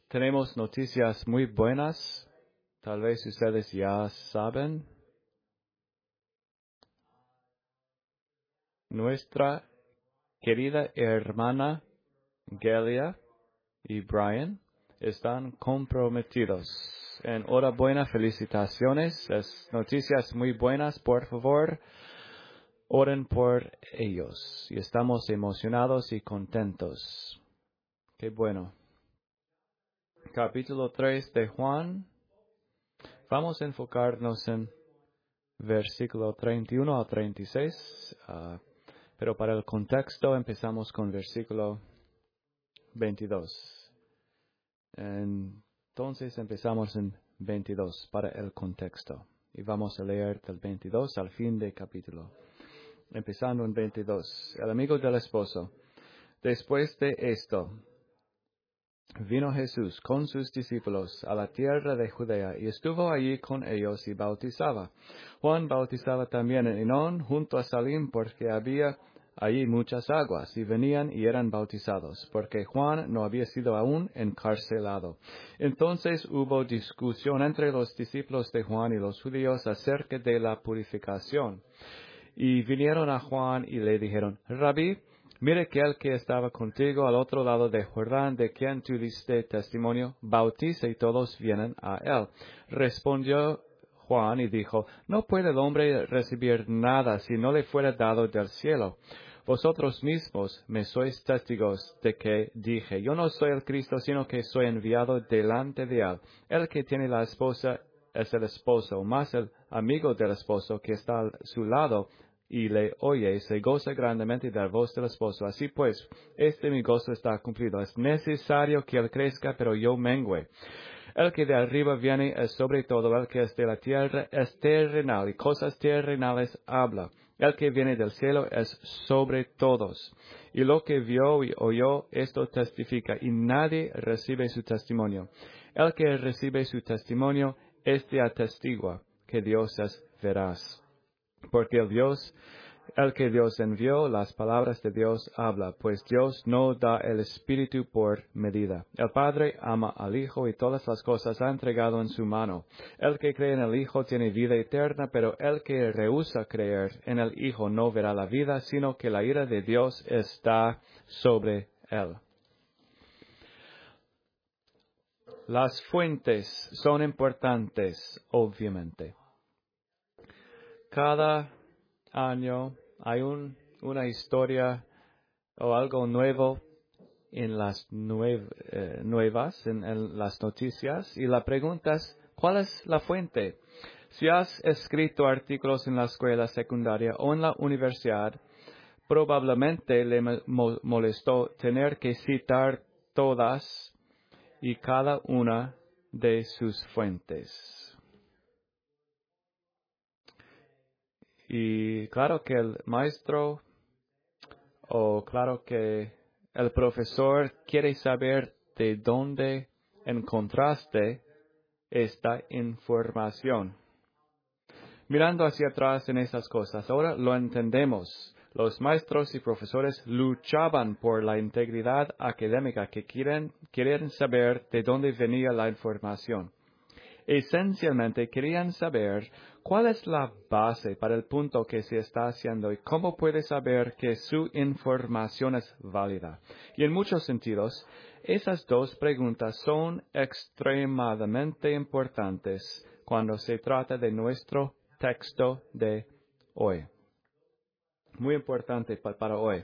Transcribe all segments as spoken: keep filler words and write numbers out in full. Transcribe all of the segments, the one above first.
tenemos noticias muy buenas. Tal vez ustedes ya saben. Nuestra querida hermana Gelia y Brian están comprometidos. Enhorabuena, felicitaciones. Es noticias muy buenas, por favor. Oren por ellos. Y estamos emocionados y contentos. Qué bueno. Capítulo tres de Juan. Vamos a enfocarnos en versículo treinta y uno a treinta y seis. Uh, pero para el contexto empezamos con versículo veintidós. Entonces empezamos en veintidós para el contexto. Y vamos a leer del veintidós al fin del capítulo. Empezando en veintidós. El amigo del esposo. Después de esto, vino Jesús con sus discípulos a la tierra de Judea y estuvo allí con ellos y bautizaba. Juan bautizaba también en Enón junto a Salim porque había allí muchas aguas y venían y eran bautizados porque Juan no había sido aún encarcelado. Entonces hubo discusión entre los discípulos de Juan y los judíos acerca de la purificación. Y vinieron a Juan y le dijeron, Rabí, mire que el que estaba contigo al otro lado de Jordán, de quien tú diste testimonio, bautiza y todos vienen a él. Respondió Juan y dijo, no puede el hombre recibir nada si no le fuera dado del cielo. Vosotros mismos me sois testigos de que dije, yo no soy el Cristo, sino que soy enviado delante de él. El que tiene la esposa es el esposo, más el amigo del esposo que está a su lado y le oye, se goza grandemente de la voz del esposo. Así pues, este mi gozo está cumplido. Es necesario que él crezca, pero yo mengüe. El que de arriba viene es sobre todo, el que es de la tierra es terrenal, y cosas terrenales habla. El que viene del cielo es sobre todos. Y lo que vio y oyó, esto testifica, y nadie recibe su testimonio. El que recibe su testimonio, este atestigua que Dios es veraz. Porque el Dios, el que Dios envió, las palabras de Dios habla, pues Dios no da el Espíritu por medida. El Padre ama al Hijo y todas las cosas ha entregado en su mano. El que cree en el Hijo tiene vida eterna, pero el que rehúsa creer en el Hijo no verá la vida, sino que la ira de Dios está sobre él. Las fuentes son importantes, obviamente. Cada año hay un, una historia o algo nuevo en las nuev, eh, nuevas, en, en las noticias, y la pregunta es, ¿cuál es la fuente? Si has escrito artículos en la escuela secundaria o en la universidad, probablemente le mo- molestó tener que citar todas y cada una de sus fuentes. Y claro que el maestro o claro que el profesor quiere saber de dónde encontraste esta información. Mirando hacia atrás en estas cosas, ahora lo entendemos. Los maestros y profesores luchaban por la integridad académica, que quieren, quieren saber de dónde venía la información. Esencialmente querían saber cuál es la base para el punto que se está haciendo y cómo puede saber que su información es válida. Y en muchos sentidos, esas dos preguntas son extremadamente importantes cuando se trata de nuestro texto de hoy. Muy importante pa- para hoy.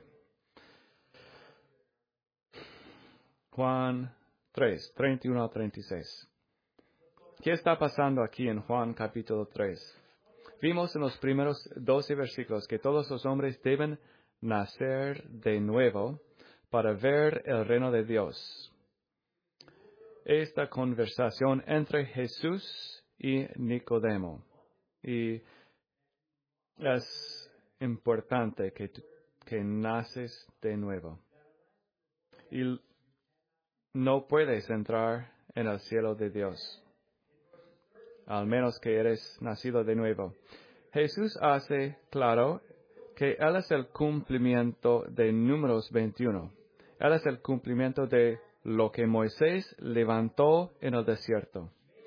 Juan tres, treinta y uno a treinta y seis. ¿Qué está pasando aquí en Juan capítulo tres? Vimos en los primeros doce versículos que todos los hombres deben nacer de nuevo para ver el reino de Dios. Esta conversación entre Jesús y Nicodemo. Y es importante que, que naces de nuevo. Y no puedes entrar en el cielo de Dios, al menos que eres nacido de nuevo. Jesús hace claro que Él es el cumplimiento de Números veintiuno. Él es el cumplimiento de lo que Moisés levantó en el desierto.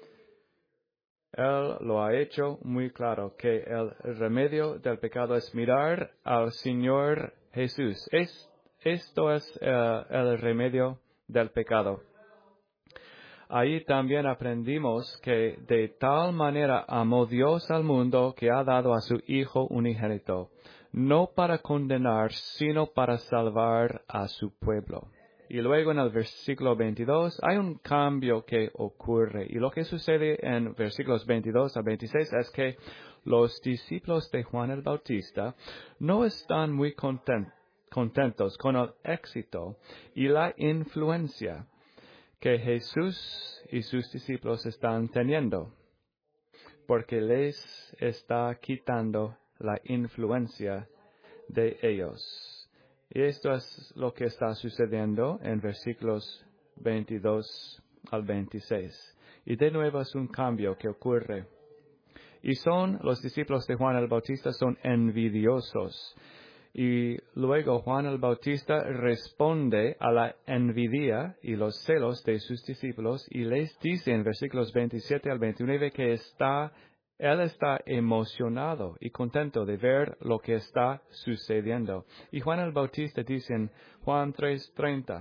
Él lo ha hecho muy claro, que el remedio del pecado es mirar al Señor Jesús. Es, esto es uh, el remedio del pecado. Ahí también aprendimos que de tal manera amó Dios al mundo que ha dado a su Hijo unigénito, no para condenar, sino para salvar a su pueblo. Y luego en el versículo veintidós hay un cambio que ocurre. Y lo que sucede en versículos veintidós a veintiséis es que los discípulos de Juan el Bautista no están muy content, contentos con el éxito y la influencia que Jesús y sus discípulos están teniendo, porque les está quitando la influencia de ellos. Y esto es lo que está sucediendo en versículos veintidós al veintiséis. Y de nuevo es un cambio que ocurre. Y son, los discípulos de Juan el Bautista son envidiosos. Y luego Juan el Bautista responde a la envidia y los celos de sus discípulos y les dice en versículos veintisiete al veintinueve que está, él está emocionado y contento de ver lo que está sucediendo. Y Juan el Bautista dice en Juan tres treinta,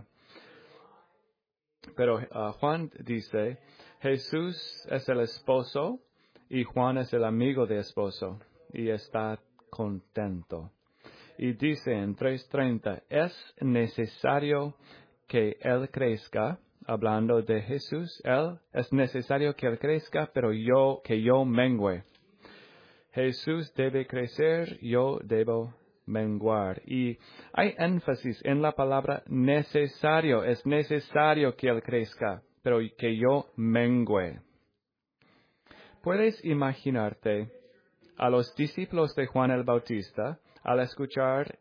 pero uh, Juan dice, Jesús es el esposo y Juan es el amigo de esposo y está contento. Y dice en tres treinta, es necesario que Él crezca, hablando de Jesús, Él es necesario que Él crezca, pero yo, que yo mengüe. Jesús debe crecer, yo debo menguar. Y hay énfasis en la palabra necesario, es necesario que Él crezca, pero que yo mengüe. Puedes imaginarte a los discípulos de Juan el Bautista, al escuchar,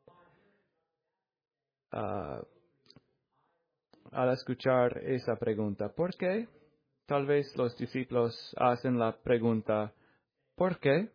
uh, al escuchar esa pregunta, ¿por qué? Tal vez los discípulos hacen la pregunta, ¿por qué?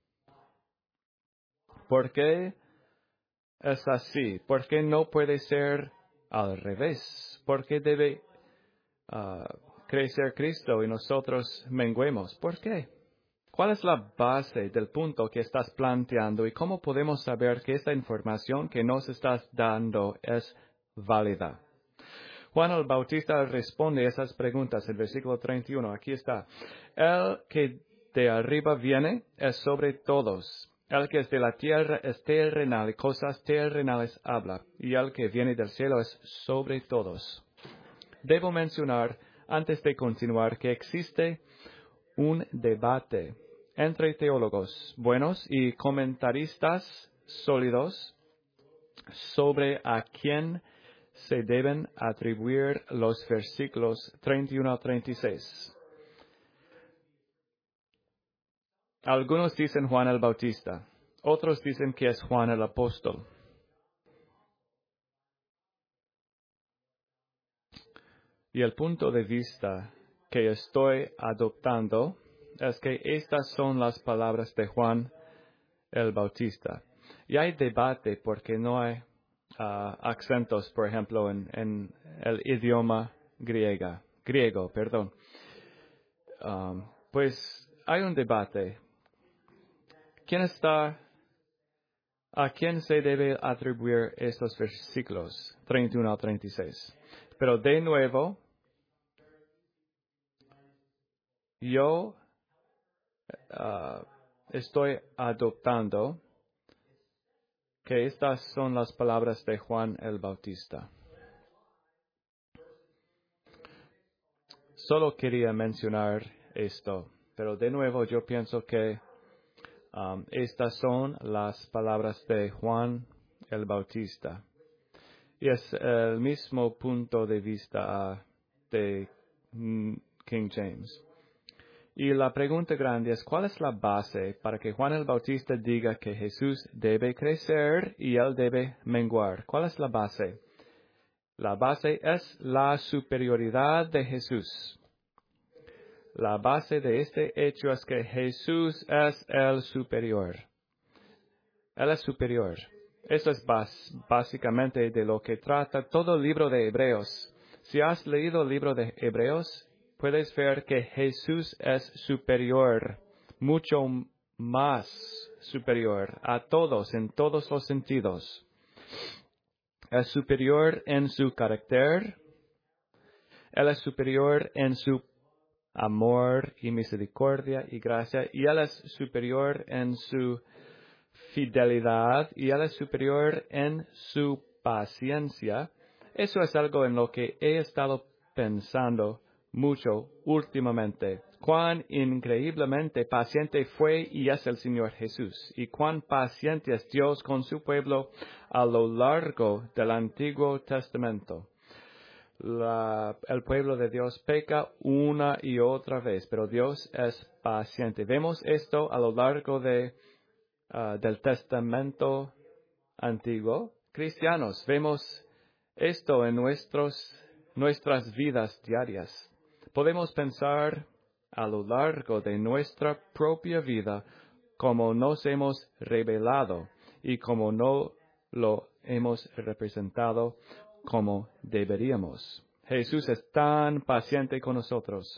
¿Por qué es así? ¿Por qué no puede ser al revés? ¿Por qué debe uh, crecer Cristo y nosotros menguemos? ¿Por qué? ¿Cuál es la base del punto que estás planteando y cómo podemos saber que esta información que nos estás dando es válida? Juan el Bautista responde esas preguntas en el versículo treinta y uno. Aquí está. El que de arriba viene es sobre todos. El que es de la tierra es terrenal y cosas terrenales habla. Y el que viene del cielo es sobre todos. Debo mencionar, antes de continuar, que existe un debate entre teólogos buenos y comentaristas sólidos sobre a quién se deben atribuir los versículos treinta y uno a treinta y seis. Algunos dicen Juan el Bautista, otros dicen que es Juan el Apóstol. Y el punto de vista que estoy adoptando es que estas son las palabras de Juan el Bautista. Y hay debate porque no hay uh, acentos, por ejemplo, en, en el idioma griega, griego. Perdón. Um, pues hay un debate. ¿Quién está, a quién se debe atribuir estos versículos treinta y uno al treinta y seis? Pero de nuevo, yo uh, estoy adoptando que estas son las palabras de Juan el Bautista. Solo quería mencionar esto, pero de nuevo yo pienso que um, estas son las palabras de Juan el Bautista. Y es el mismo punto de vista uh, de mm, King James. Y la pregunta grande es, ¿cuál es la base para que Juan el Bautista diga que Jesús debe crecer y él debe menguar? ¿Cuál es la base? La base es la superioridad de Jesús. La base de este hecho es que Jesús es el superior. Él es superior. Eso es bas- básicamente de lo que trata todo el libro de Hebreos. Si has leído el libro de Hebreos, puedes ver que Jesús es superior, mucho más superior a todos en todos los sentidos. Es superior en su carácter, Él es superior en su amor y misericordia y gracia, y Él es superior en su fidelidad, y Él es superior en su paciencia. Eso es algo en lo que he estado pensando mucho últimamente. Cuán increíblemente paciente fue y es el Señor Jesús, y cuán paciente es Dios con su pueblo a lo largo del Antiguo Testamento. La, el pueblo de Dios peca una y otra vez, pero Dios es paciente. Vemos esto a lo largo de, uh, del Testamento Antiguo. Cristianos, vemos esto en nuestros, nuestras vidas diarias. Podemos pensar a lo largo de nuestra propia vida cómo nos hemos rebelado y cómo no lo hemos representado como deberíamos. Jesús es tan paciente con nosotros.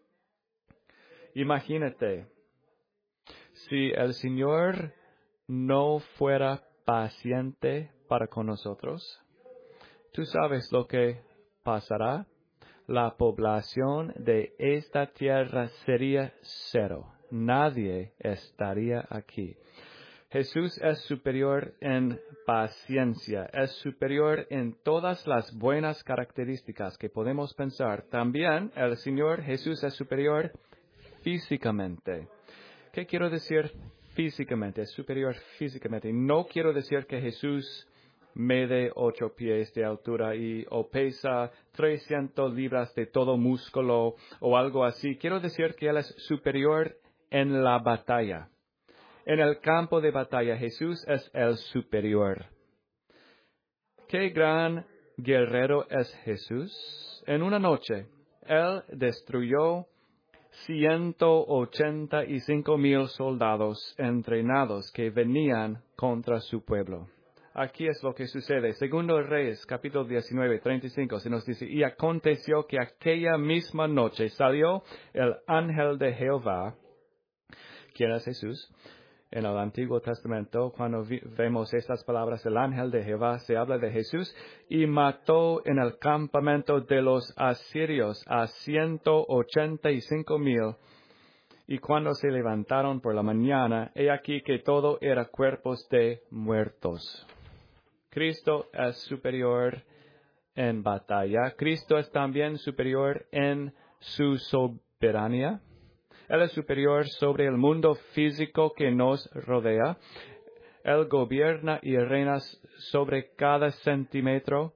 Imagínate, si el Señor no fuera paciente para con nosotros, ¿tú sabes lo que pasará? La población de esta tierra sería cero. Nadie estaría aquí. Jesús es superior en paciencia, es superior en todas las buenas características que podemos pensar. También el Señor Jesús es superior físicamente. ¿Qué quiero decir físicamente? Es superior físicamente. No quiero decir que Jesús mide ocho pies de altura y o pesa trescientas libras de todo músculo o algo así. Quiero decir que Él es superior en la batalla. En el campo de batalla, Jesús es el superior. ¡Qué gran guerrero es Jesús! En una noche, Él destruyó ciento ochenta y cinco mil soldados entrenados que venían contra su pueblo. Aquí es lo que sucede. Segundo Reyes, capítulo diecinueve, treinta y cinco, se nos dice, y aconteció que aquella misma noche salió el ángel de Jehová, quien es Jesús. En el Antiguo Testamento, cuando vi, vemos estas palabras, el ángel de Jehová, se habla de Jesús, y mató en el campamento de los asirios a ciento ochenta y cinco mil. Y cuando se levantaron por la mañana, he aquí que todo era cuerpos de muertos. Cristo es superior en batalla. Cristo es también superior en su soberanía. Él es superior sobre el mundo físico que nos rodea. Él gobierna y reina sobre cada centímetro.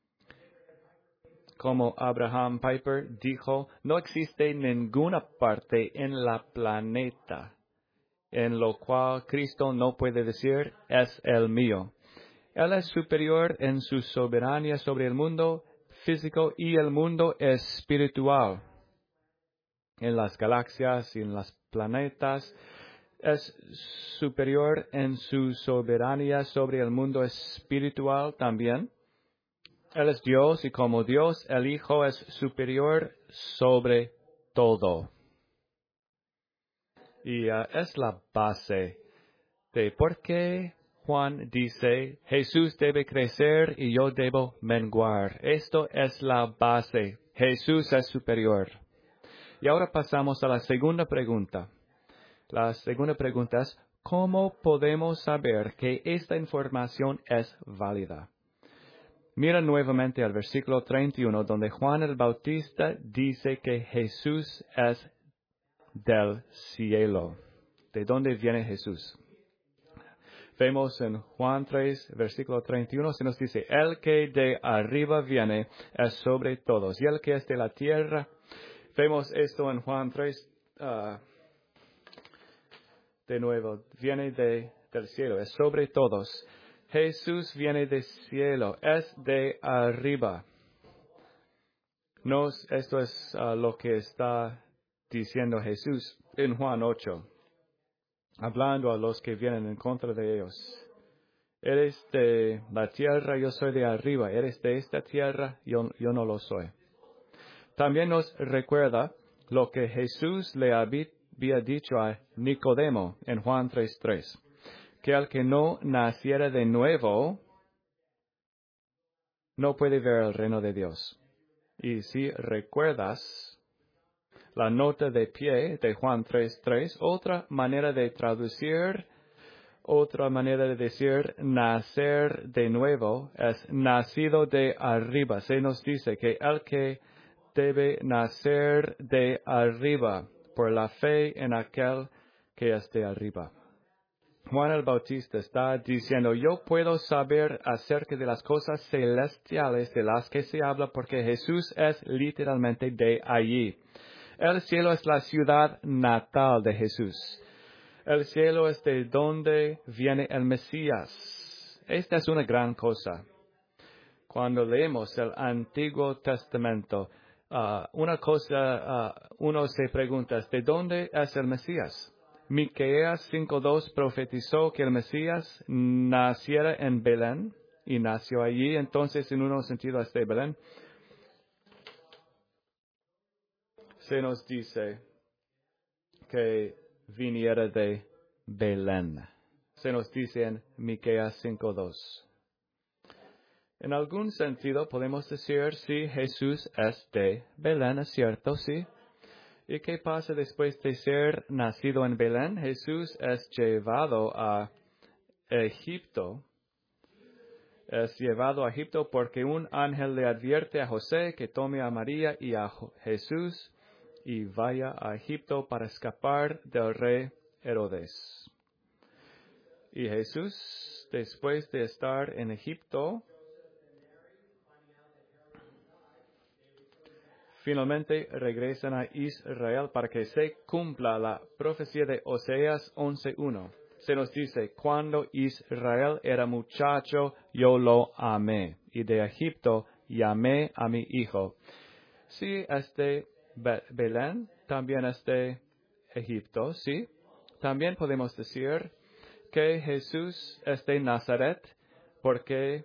Como Abraham Piper dijo, no existe ninguna parte en la planeta en lo cual Cristo no puede decir, es el mío. Él es superior en su soberanía sobre el mundo físico y el mundo espiritual. En las galaxias y en los planetas, es superior en su soberanía sobre el mundo espiritual también. Él es Dios y como Dios, el Hijo es superior sobre todo. Y uh, es la base de por qué Juan dice, Jesús debe crecer y yo debo menguar. Esto es la base. Jesús es superior. Y ahora pasamos a la segunda pregunta. La segunda pregunta es, ¿cómo podemos saber que esta información es válida? Mira nuevamente al versículo treinta y uno, donde Juan el Bautista dice que Jesús es del cielo. ¿De dónde viene Jesús? Vemos en Juan tres, versículo treinta y uno, se nos dice, el que de arriba viene es sobre todos, y el que es de la tierra. Vemos esto en Juan tres, uh, de nuevo, viene de, del cielo, es sobre todos. Jesús viene del cielo, es de arriba. Nos, esto es uh, lo que está diciendo Jesús en Juan ocho, hablando a los que vienen en contra de ellos. Eres de la tierra, yo soy de arriba. Eres de esta tierra, yo, yo no lo soy. También nos recuerda lo que Jesús le había dicho a Nicodemo en Juan tres tres, que al que no naciera de nuevo, no puede ver el reino de Dios. Y si recuerdas la nota de pie de Juan tres tres, otra manera de traducir, otra manera de decir nacer de nuevo es nacido de arriba. Se nos dice que el que debe nacer de arriba por la fe en aquel que es de arriba. Juan el Bautista está diciendo, yo puedo saber acerca de las cosas celestiales de las que se habla porque Jesús es literalmente de allí. El cielo es la ciudad natal de Jesús. El cielo es de donde viene el Mesías. Esta es una gran cosa. Cuando leemos el Antiguo Testamento, uh, una cosa, uh, uno se pregunta, ¿de dónde es el Mesías? Miqueas cinco dos profetizó que el Mesías naciera en Belén y nació allí, entonces en un sentido es de Belén. Se nos dice que viniera de Belén. Se nos dice en Miqueas cinco dos. En algún sentido podemos decir si Jesús es de Belén, ¿es cierto? Sí. ¿Y qué pasa después de ser nacido en Belén? Jesús es llevado a Egipto. Es llevado a Egipto porque un ángel le advierte a José que tome a María y a Jesús y vaya a Egipto para escapar del rey Herodes. Y Jesús, después de estar en Egipto, finalmente regresan a Israel para que se cumpla la profecía de Oseas once uno. Se nos dice, cuando Israel era muchacho, yo lo amé, y de Egipto llamé a mi hijo. Sí, es de Belén, también es de Egipto, sí. También podemos decir que Jesús es de Nazaret, porque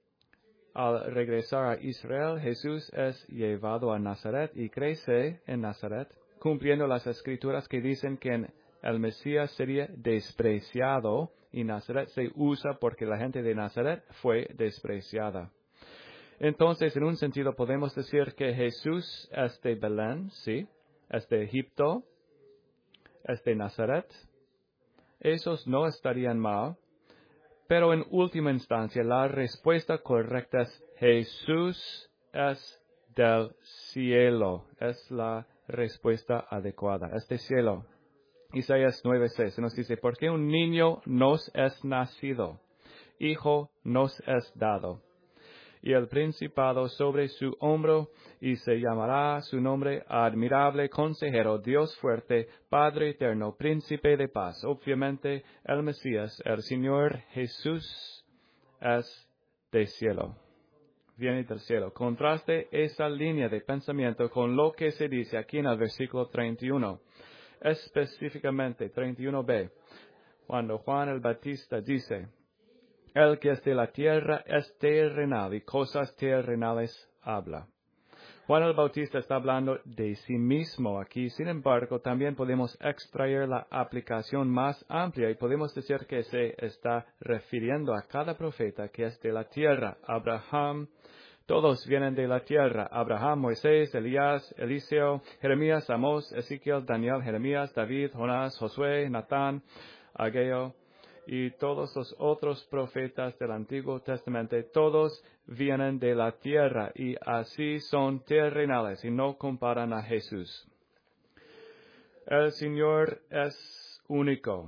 al regresar a Israel, Jesús es llevado a Nazaret y crece en Nazaret, cumpliendo las escrituras que dicen que el Mesías sería despreciado, y Nazaret se usa porque la gente de Nazaret fue despreciada. Entonces, en un sentido, podemos decir que Jesús es de Belén, sí, es de Egipto, es de Nazaret. Esos no estarían mal. Pero en última instancia, la respuesta correcta es Jesús es del cielo. Es la respuesta adecuada. Es del cielo. Isaías nueve seis nos dice, porque un niño nos es nacido, hijo nos es dado, y el principado sobre su hombro, y se llamará su nombre admirable, consejero, Dios fuerte, Padre eterno, príncipe de paz. Obviamente, el Mesías, el Señor Jesús, es del cielo. Viene del cielo. Contraste esa línea de pensamiento con lo que se dice aquí en el versículo treinta y uno. Específicamente, treinta y uno b, cuando Juan el Bautista dice, el que es de la tierra es terrenal y cosas terrenales habla. Juan el Bautista está hablando de sí mismo aquí. Sin embargo, también podemos extraer la aplicación más amplia y podemos decir que se está refiriendo a cada profeta que es de la tierra. Abraham, todos vienen de la tierra. Abraham, Moisés, Elías, Eliseo, Jeremías, Amós, Ezequiel, Daniel, Jeremías, David, Jonás, Josué, Natán, Ageo, y todos los otros profetas del Antiguo Testamento, todos vienen de la tierra y así son terrenales y no comparan a Jesús. El Señor es único.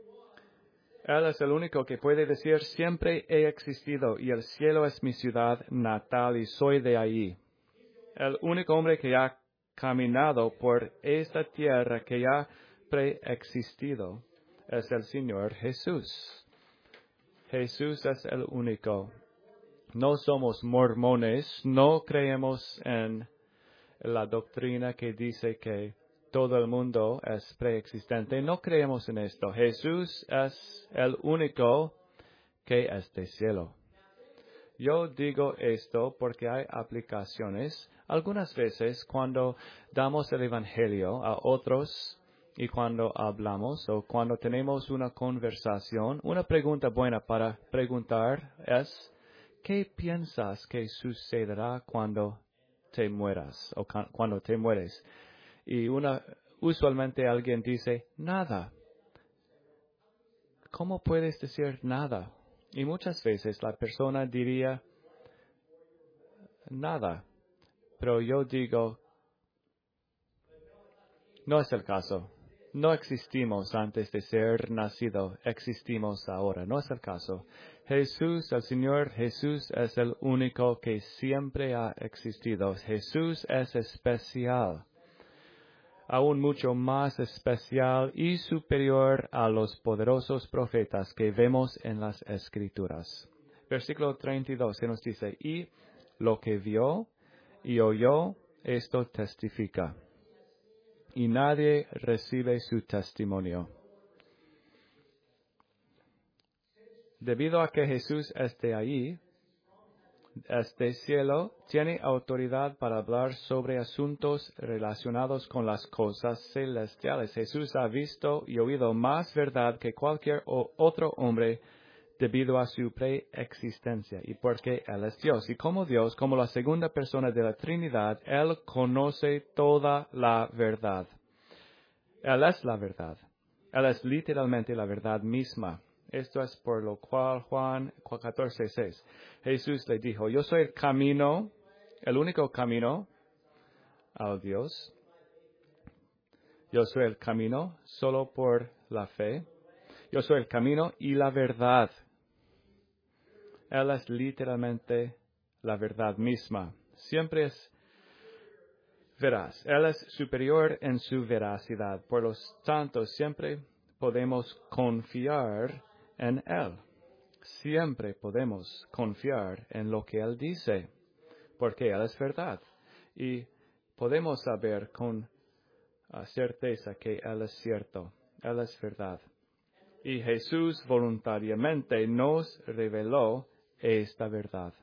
Él es el único que puede decir siempre he existido y el cielo es mi ciudad natal y soy de allí. El único hombre que ha caminado por esta tierra que ha preexistido es el Señor Jesús. Jesús es el único. No somos mormones, no creemos en la doctrina que dice que todo el mundo es preexistente. No creemos en esto. Jesús es el único que es del cielo. Yo digo esto porque hay aplicaciones. Algunas veces cuando damos el Evangelio a otros y cuando hablamos o cuando tenemos una conversación, una pregunta buena para preguntar es, ¿qué piensas que sucederá cuando te mueras o cu- cuando te mueres? Y una, usualmente alguien dice, nada. ¿Cómo puedes decir nada? Y muchas veces la persona diría, nada. Pero yo digo, no es el caso. No existimos antes de ser nacido, existimos ahora. No es el caso. Jesús, el Señor Jesús es el único que siempre ha existido. Jesús es especial, aún mucho más especial y superior a los poderosos profetas que vemos en las Escrituras. Versículo treinta y dos se nos dice, y lo que vio y oyó, esto testifica. Y nadie recibe su testimonio. Debido a que Jesús esté allí, este cielo tiene autoridad para hablar sobre asuntos relacionados con las cosas celestiales. Jesús ha visto y oído más verdad que cualquier otro hombre debido a su preexistencia y porque Él es Dios. Y como Dios, como la segunda persona de la Trinidad, Él conoce toda la verdad. Él es la verdad. Él es literalmente la verdad misma. Esto es por lo cual Juan catorce seis. Jesús le dijo, yo soy el camino, el único camino al Dios. Yo soy el camino solo por la fe. Yo soy el camino y la verdad. Él es literalmente la verdad misma. Siempre es veraz. Él es superior en su veracidad. Por lo tanto, siempre podemos confiar en Él. Siempre podemos confiar en lo que Él dice, porque Él es verdad. Y podemos saber con uh, certeza que Él es cierto. Él es verdad. Y Jesús voluntariamente nos reveló esta verdad.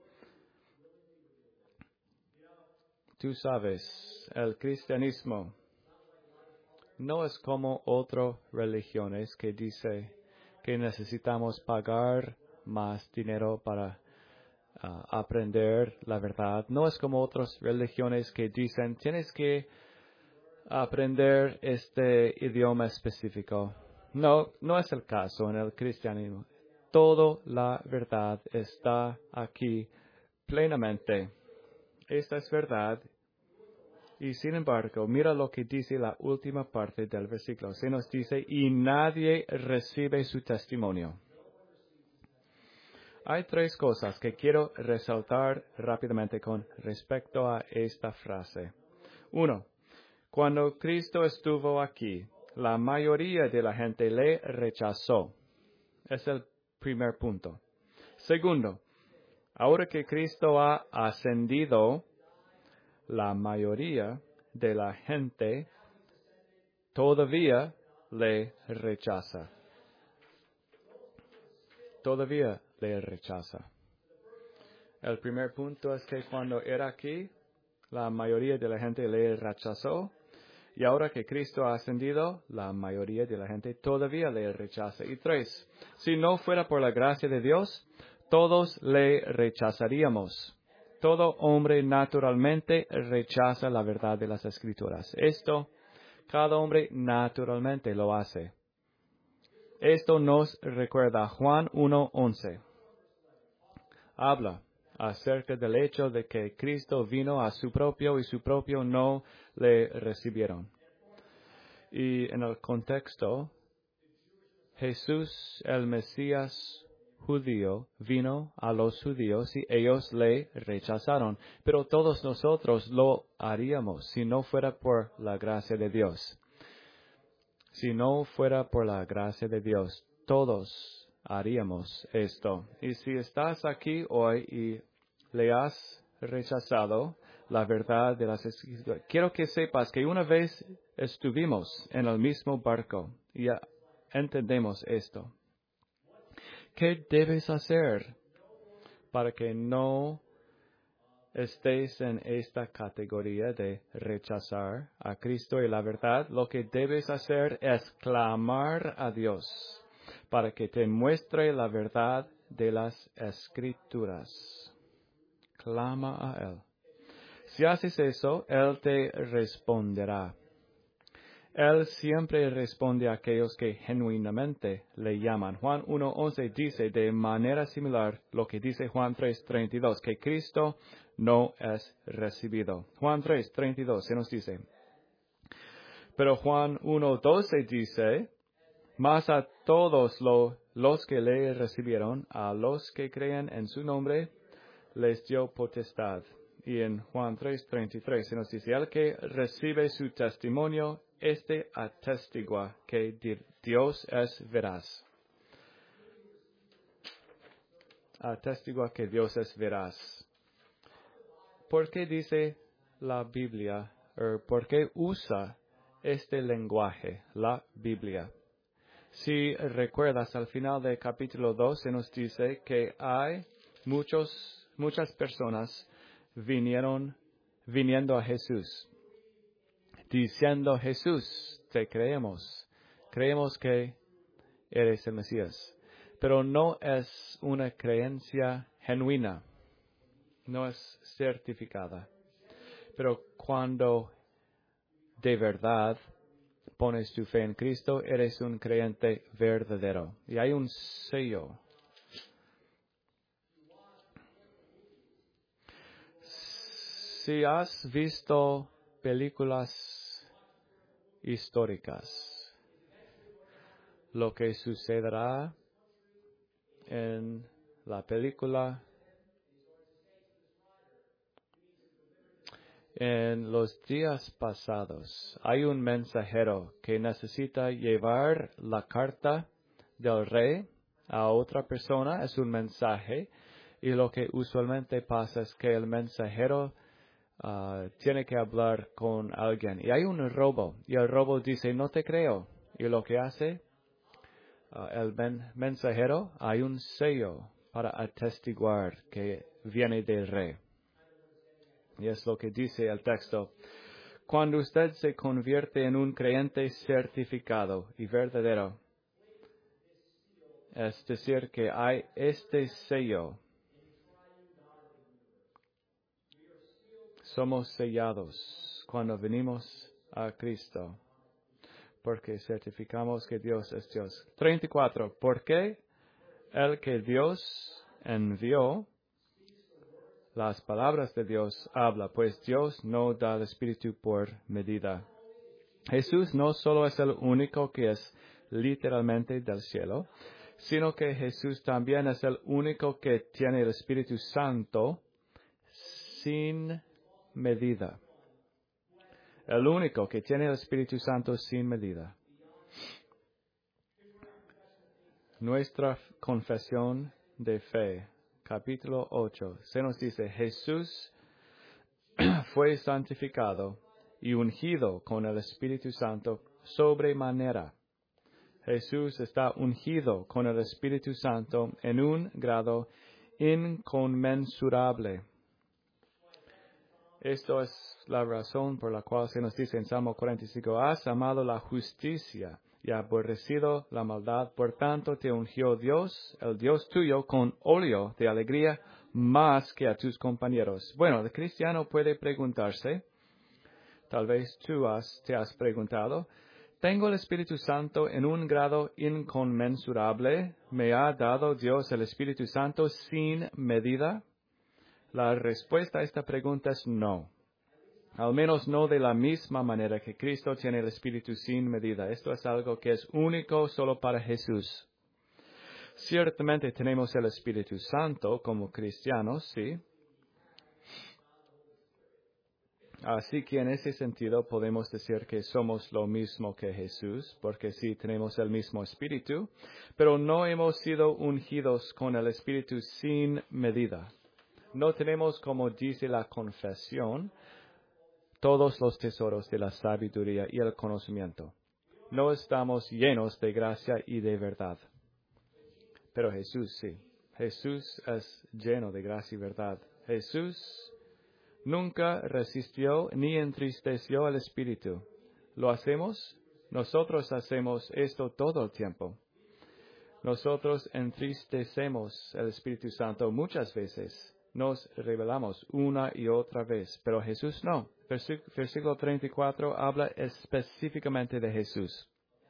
Tú sabes, el cristianismo no es como otras religiones que dice que necesitamos pagar más dinero para uh, aprender la verdad. No es como otras religiones que dicen tienes que aprender este idioma específico. No, no es el caso en el cristianismo. Toda la verdad está aquí plenamente. Esta es verdad. Y sin embargo, mira lo que dice la última parte del versículo. Se nos dice, y nadie recibe su testimonio. Hay tres cosas que quiero resaltar rápidamente con respecto a esta frase. Uno, cuando Cristo estuvo aquí, la mayoría de la gente le rechazó. Es el primer punto. Segundo, ahora que Cristo ha ascendido, la mayoría de la gente todavía le rechaza. Todavía le rechaza. El primer punto es que cuando era aquí, la mayoría de la gente le rechazó. Y ahora que Cristo ha ascendido, la mayoría de la gente todavía le rechaza. Y tres, si no fuera por la gracia de Dios, todos le rechazaríamos. Todo hombre naturalmente rechaza la verdad de las Escrituras. Esto, cada hombre naturalmente lo hace. Esto nos recuerda Juan uno once. Habla acerca del hecho de que Cristo vino a su propio y su propio no le recibieron. Y en el contexto, Jesús, el Mesías judío, vino a los judíos y ellos le rechazaron. Pero todos nosotros lo haríamos si no fuera por la gracia de Dios. Si no fuera por la gracia de Dios, todos haríamos esto. Y si estás aquí hoy y le has rechazado la verdad de las Escrituras, quiero que sepas que una vez estuvimos en el mismo barco y entendemos esto. ¿Qué debes hacer para que no estés en esta categoría de rechazar a Cristo y la verdad? Lo que debes hacer es clamar a Dios para que te muestre la verdad de las Escrituras. Clama a Él. Si haces eso, Él te responderá. Él siempre responde a aquellos que genuinamente le llaman. Juan uno once dice de manera similar lo que dice Juan tres treinta y dos, que Cristo no es recibido. Juan tres treinta y dos se nos dice. Pero Juan uno doce dice, mas a todos lo, los que le recibieron, a los que creen en su nombre, les dio potestad. Y en Juan tres treinta y tres se nos dice, el que recibe su testimonio, este atestigua que Dios es veraz. Atestigua que Dios es veraz. ¿Por qué dice la Biblia, o por qué usa este lenguaje, la Biblia? Si recuerdas, al final del capítulo dos se nos dice que hay muchos, muchas personas vinieron, viniendo a Jesús, diciendo, Jesús, te creemos, creemos que eres el Mesías. Pero no es una creencia genuina, no es certificada. Pero cuando de verdad pones tu fe en Cristo, eres un creyente verdadero. Y hay un sello. Si has visto películas históricas, lo que sucederá en la película, en los días pasados, hay un mensajero que necesita llevar la carta del rey a otra persona. Es un mensaje, y lo que usualmente pasa es que el mensajero uh, tiene que hablar con alguien, y hay un robo, y el robo dice, no te creo. Y lo que hace uh, el men mensajero, hay un sello para atestiguar que viene del rey. Y es lo que dice el texto. Cuando usted se convierte en un creyente certificado y verdadero, es decir, que hay este sello. Somos sellados cuando venimos a Cristo, porque certificamos que Dios es Dios. treinta y cuatro. Porque el que Dios envió, las palabras de Dios habla, pues Dios no da el Espíritu por medida. Jesús no solo es el único que es literalmente del cielo, sino que Jesús también es el único que tiene el Espíritu Santo sin medida. El único que tiene el Espíritu Santo sin medida. Nuestra confesión de fe, capítulo ocho, se nos dice, Jesús fue santificado y ungido con el Espíritu Santo sobremanera. Jesús está ungido con el Espíritu Santo en un grado inconmensurable. Esto es la razón por la cual se nos dice en Salmo cuarenta y cinco, has amado la justicia y aborrecido la maldad, por tanto te ungió Dios, el Dios tuyo, con óleo de alegría más que a tus compañeros. Bueno, el cristiano puede preguntarse, tal vez tú has, te has preguntado, ¿tengo el Espíritu Santo en un grado inconmensurable? ¿Me ha dado Dios el Espíritu Santo sin medida? La respuesta a esta pregunta es no. Al menos no de la misma manera que Cristo tiene el Espíritu sin medida. Esto es algo que es único solo para Jesús. Ciertamente tenemos el Espíritu Santo como cristianos, sí. Así que en ese sentido podemos decir que somos lo mismo que Jesús, porque sí tenemos el mismo Espíritu, pero no hemos sido ungidos con el Espíritu sin medida. No tenemos, como dice la confesión, todos los tesoros de la sabiduría y el conocimiento. No estamos llenos de gracia y de verdad. Pero Jesús sí. Jesús es lleno de gracia y verdad. Jesús nunca resistió ni entristeció al Espíritu. ¿Lo hacemos? Nosotros hacemos esto todo el tiempo. Nosotros entristecemos al Espíritu Santo muchas veces. Nos rebelamos una y otra vez, pero Jesús no. Versículo treinta y cuatro habla específicamente de Jesús.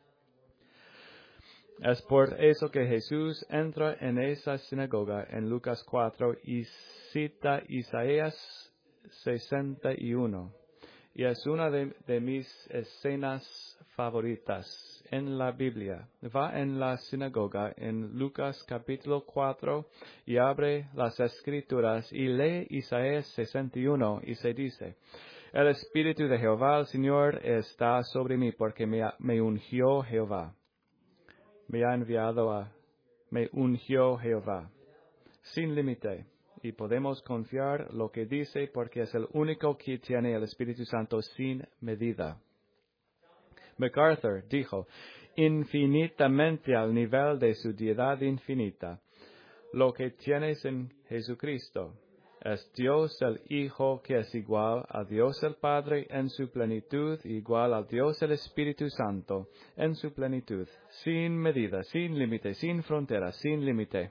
Es por eso que Jesús entra en esa sinagoga en Lucas cuatro y cita Isaías sesenta y uno. Y es una de, de mis escenas favoritas en la Biblia. Va en la sinagoga en Lucas capítulo cuatro y abre las Escrituras y lee Isaías sesenta y uno y se dice: El Espíritu de Jehová el Señor está sobre mí porque me, me ungió Jehová. Me ha enviado a, me ungió Jehová. Sin límite. Y podemos confiar lo que dice porque es el único que tiene el Espíritu Santo sin medida. MacArthur dijo, infinitamente al nivel de su deidad infinita, lo que tienes en Jesucristo es Dios el Hijo que es igual a Dios el Padre en su plenitud, igual a Dios el Espíritu Santo en su plenitud, sin medida, sin límite, sin frontera, sin límite.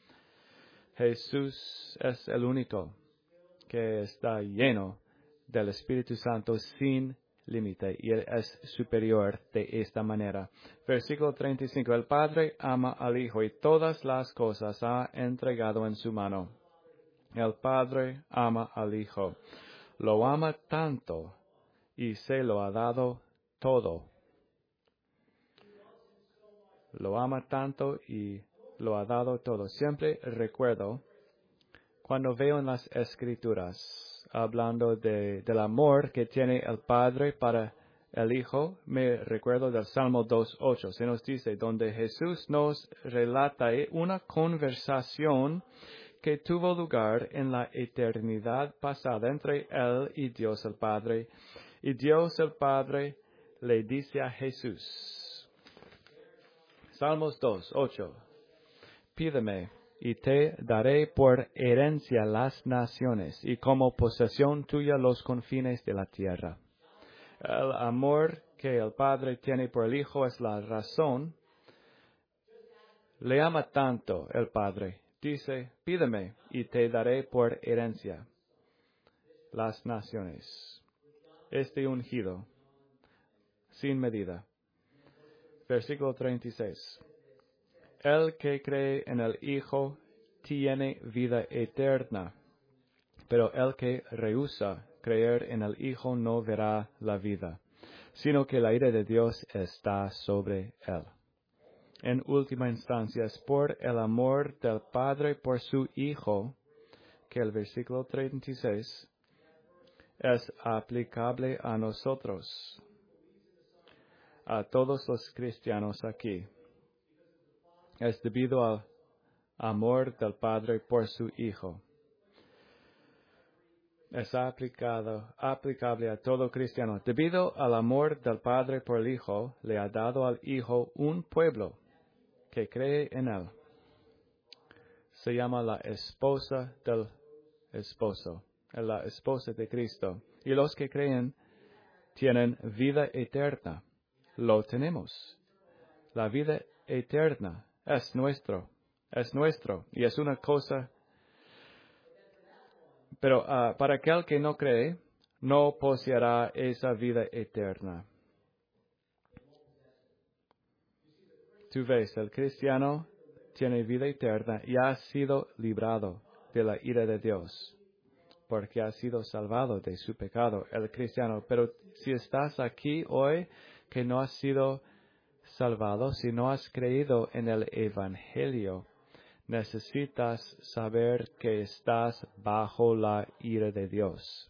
Jesús es el único que está lleno del Espíritu Santo sin límite y Él es superior de esta manera. Versículo treinta y cinco. El Padre ama al Hijo y todas las cosas ha entregado en su mano. El Padre ama al Hijo. Lo ama tanto y se lo ha dado todo. Lo ama tanto y lo ha dado todo. Siempre recuerdo cuando veo en las Escrituras hablando de, del amor que tiene el Padre para el Hijo, me recuerdo del Salmo dos ocho. Se nos dice, donde Jesús nos relata una conversación que tuvo lugar en la eternidad pasada entre Él y Dios el Padre. Y Dios el Padre le dice a Jesús, Salmos dos ocho, pídeme y te daré por herencia las naciones y como posesión tuya los confines de la tierra. El amor que el Padre tiene por el Hijo es la razón. Le ama tanto el Padre. Dice, pídeme y te daré por herencia las naciones. Este ungido, sin medida. Versículo treinta y seis. El que cree en el Hijo tiene vida eterna, pero el que rehúsa creer en el Hijo no verá la vida, sino que la ira de Dios está sobre él. En última instancia, es por el amor del Padre por su Hijo que el versículo treinta y seis es aplicable a nosotros, a todos los cristianos aquí. Es debido al amor del Padre por su Hijo. Es aplicado, aplicable a todo cristiano. Debido al amor del Padre por el Hijo, le ha dado al Hijo un pueblo que cree en Él. Se llama la esposa del esposo, la esposa de Cristo. Y los que creen tienen vida eterna. Lo tenemos. La vida eterna es nuestro, es nuestro, y es una cosa. Pero uh, para aquel que no cree, no poseerá esa vida eterna. Tú ves, el cristiano tiene vida eterna y ha sido librado de la ira de Dios, porque ha sido salvado de su pecado, el cristiano. Pero si estás aquí hoy que no has sido salvado, si no has creído en el Evangelio, necesitas saber que estás bajo la ira de Dios,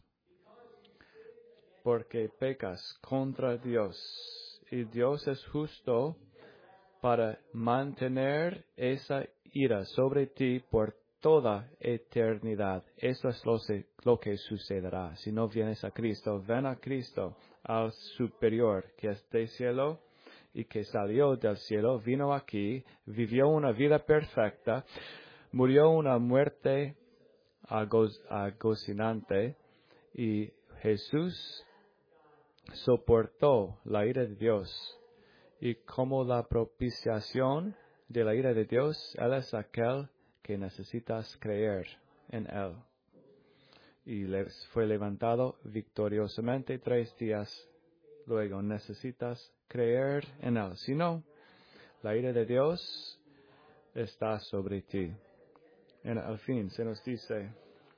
porque pecas contra Dios, y Dios es justo para mantener esa ira sobre ti por toda eternidad. Eso es lo, lo que sucederá. Si no vienes a Cristo, ven a Cristo, al superior, que es del cielo, y que salió del cielo, vino aquí, vivió una vida perfecta, murió una muerte agoz- agocinante, y Jesús soportó la ira de Dios. Y como la propiciación de la ira de Dios, Él es aquel que necesitas creer en Él. Y le fue levantado victoriosamente tres días luego. Necesitas creer en Él. Si no, la ira de Dios está sobre ti. En al fin se nos dice,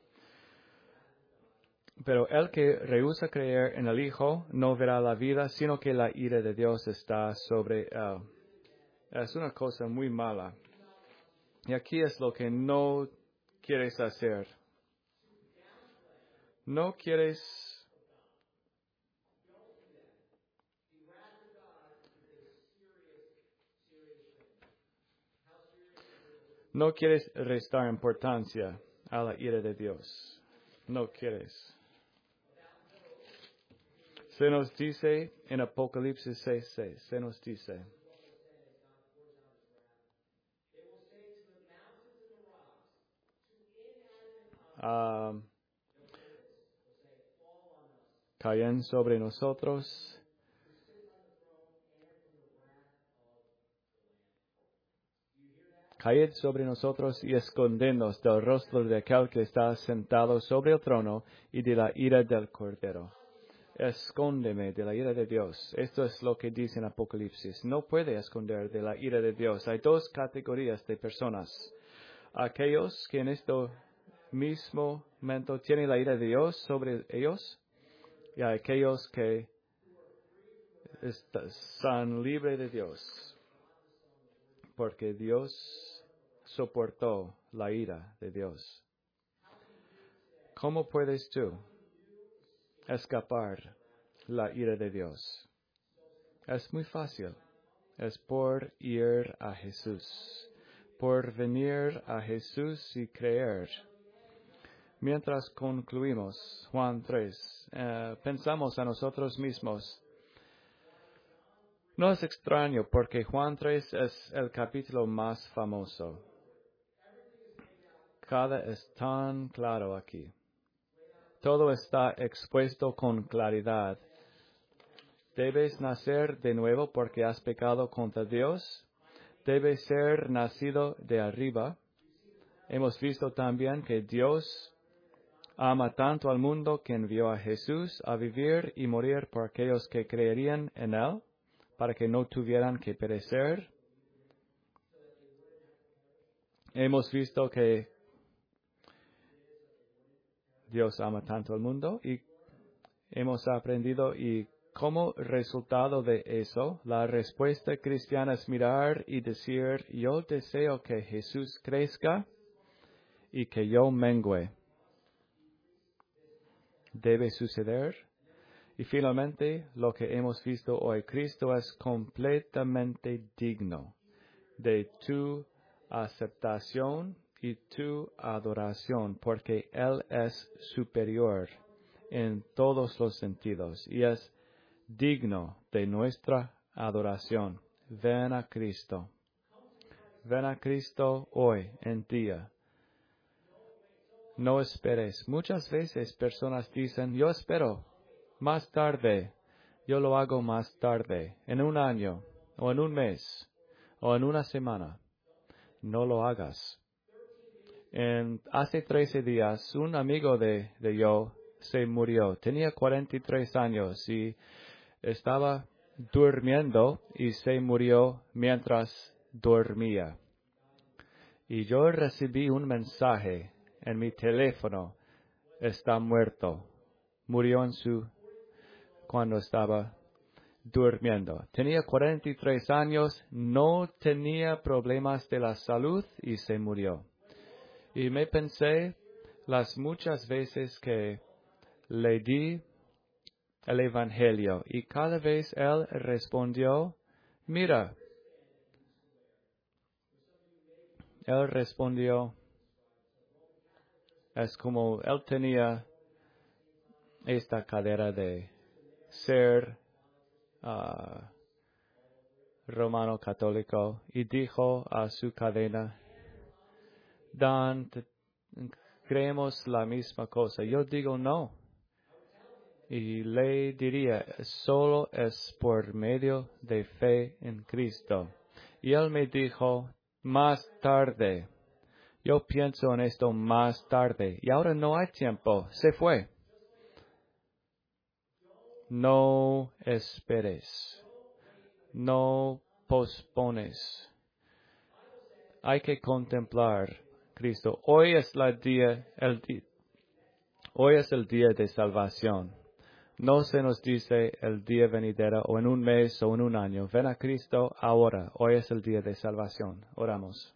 pero el que rehúsa creer en el Hijo no verá la vida, sino que la ira de Dios está sobre él. Es una cosa muy mala. Y aquí es lo que no quieres hacer. No quieres no quieres restar importancia a la ira de Dios. No quieres. Se nos dice en Apocalipsis seis seis, se nos dice, um, caen sobre nosotros. Caed sobre nosotros y escondednos del rostro de aquel que está sentado sobre el trono y de la ira del Cordero. Escóndeme de la ira de Dios. Esto es lo que dice en Apocalipsis. No puede esconder de la ira de Dios. Hay dos categorías de personas. Aquellos que en este mismo momento tienen la ira de Dios sobre ellos y aquellos que están libres de Dios. Porque Dios soportó la ira de Dios. ¿Cómo puedes tú escapar la ira de Dios? Es muy fácil. Es por ir a Jesús. Por venir a Jesús y creer. Mientras concluimos Juan tres, eh, pensamos a nosotros mismos. No es extraño porque Juan tres es el capítulo más famoso. Cada es tan claro aquí. Todo está expuesto con claridad. Debes nacer de nuevo porque has pecado contra Dios. Debes ser nacido de arriba. Hemos visto también que Dios ama tanto al mundo que envió a Jesús a vivir y morir por aquellos que creerían en Él, para que no tuvieran que perecer. Hemos visto que Dios ama tanto al mundo y hemos aprendido y como resultado de eso, la respuesta cristiana es mirar y decir, yo deseo que Jesús crezca y que yo mengüe. Debe suceder. Y finalmente, lo que hemos visto hoy, Cristo es completamente digno de tu aceptación y tu adoración, porque Él es superior en todos los sentidos y es digno de nuestra adoración. Ven a Cristo. Ven a Cristo hoy, en día. No esperes. Muchas veces personas dicen, yo espero más tarde. Yo lo hago más tarde, en un año, o en un mes, o en una semana. No lo hagas. En, hace trece días, un amigo de, de yo se murió. Tenía cuarenta y tres años y estaba durmiendo y se murió mientras dormía. Y yo recibí un mensaje en mi teléfono. Está muerto. Murió en su, cuando estaba durmiendo. Tenía cuarenta y tres años, no tenía problemas de la salud y se murió. Y me pensé las muchas veces que le di el Evangelio y cada vez él respondió, mira, él respondió, es como él tenía esta cadera de ser uh, romano católico y dijo a su cadena, Dan, te- creemos la misma cosa. Yo digo no. Y le diría, solo es por medio de fe en Cristo. Y él me dijo, más tarde. Yo pienso en esto más tarde. Y ahora no hay tiempo. Se fue. No esperes. No pospones. Hay que contemplar Cristo. Hoy es la día, el di- hoy es el día de salvación. No se nos dice el día venidero o en un mes o en un año. Ven a Cristo ahora. Hoy es el día de salvación. Oramos.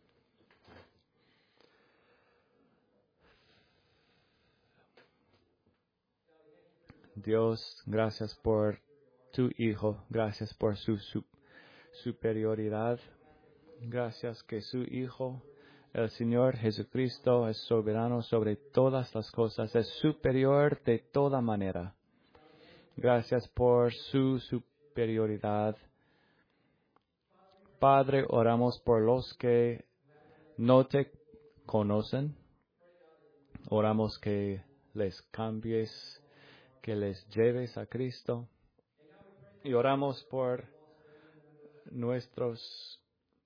Dios, gracias por tu Hijo. Gracias por su, su superioridad. Gracias que su Hijo, el Señor Jesucristo, es soberano sobre todas las cosas. Es superior de toda manera. Gracias por su superioridad. Padre, oramos por los que no te conocen. Oramos que les cambies, que les lleves a Cristo. Y oramos por nuestros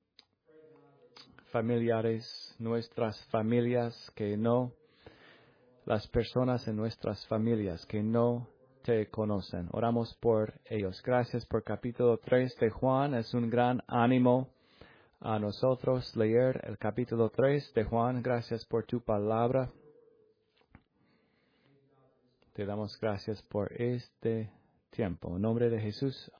familiares, nuestras familias que no, las personas en nuestras familias que no te conocen. Oramos por ellos. Gracias por capítulo tres de Juan. Es un gran ánimo a nosotros leer el capítulo tres de Juan. Gracias por tu palabra. Te damos gracias por este tiempo. En nombre de Jesús.